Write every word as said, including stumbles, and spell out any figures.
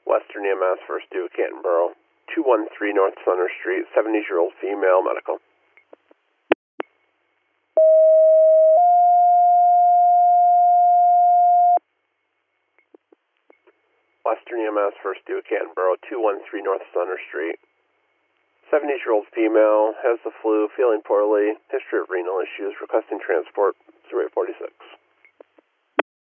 Western E M S, First Due, Canton Borough, two one three North Center Street, seventy-year-old female, medical. Western E M S, First Due, Canton Borough, two one three North Center Street, seventy-year-old female, has the flu, feeling poorly, history of renal issues, requesting transport, zero eight four six.